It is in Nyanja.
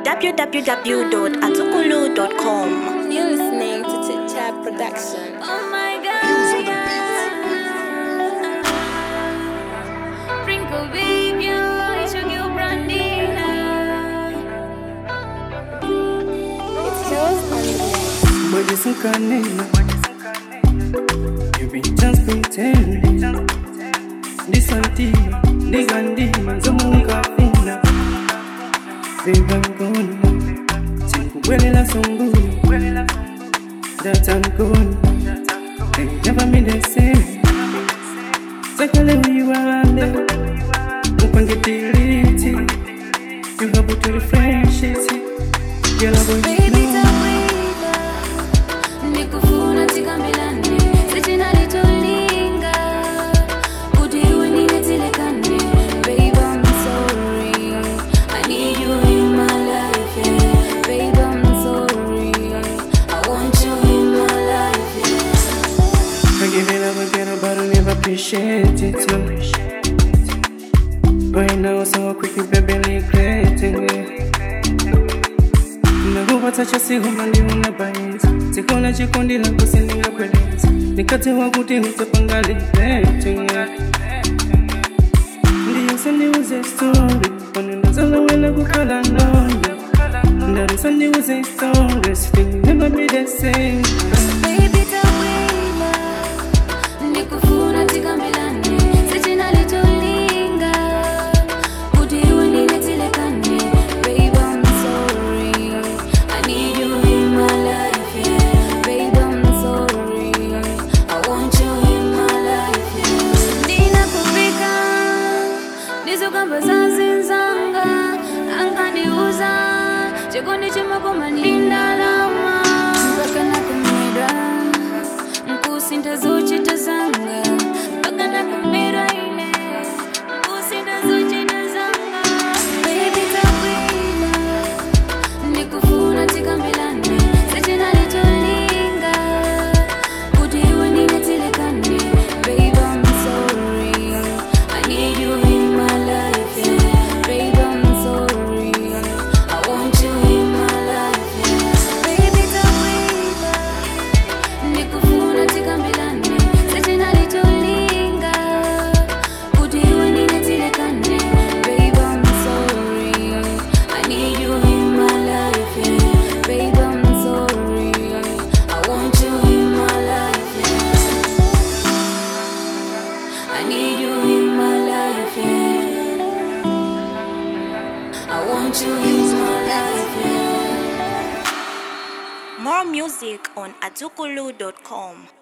www.azukulu.com. You're listening to Chit Production. Oh my God, Sprinkle baby, I should give brandy. It's yours on the But it's you be just pretending. This idea, this idea, Zamuka Fina. Baby, I'm gone. Sikuwelela songulu. That I'm gone. They never made the same. Sakale you are there. Open the delete. You have to refresh it. You're not going to Baby, tawila, nikufuna tikambilane, sitina litulinga, kudiwe ninetilekane. Babe, I'm sorry, I need you in my life, yeah. Babe, I'm sorry, I want you in my life, yeah. I give it up again, but I never appreciate it. Right now, so quickly, baby, regretting it. Nakubatha sihumandi unabayeza sikona chikondi lako sindingakweleza nikati wakuti utapangale ndiyo sandiuze story wanendazala wena kukhala nonye ndari sandiuze story still never be the same. Baby, tawila, nikufuna tikambilane, sitina litulinga, kudiwe ninetilekane. Babe, I'm sorry, I need you in my life, yeah. Babe, I'm sorry, I want you in my life, yeah. Ninakupika, nizokamba zazinzanga, anganiuza, chikondi chimakoma nindalama. Mpaka nakumira, mkusinta zochita zanga. Mpaka nakumira ine, mkusinta zochita zanga. Baby, tawila, nikufuna tikambilane, sitina litulinga, kudiwe ninetilekane. Babe, I'm sorry, I need you in my life, yeah. Babe, I'm sorry, I want you in my life, yeah. Baby, tawila, nikufuna tikambilane, sitina litulinga, kudiwe ninetilekane. Babe, I'm sorry, I need you in my life, yeah. Babe, I'm sorry, I want you in my life, yeah. I need you in my life, yeah. I want you in my life, yeah. More music on azukulu.com.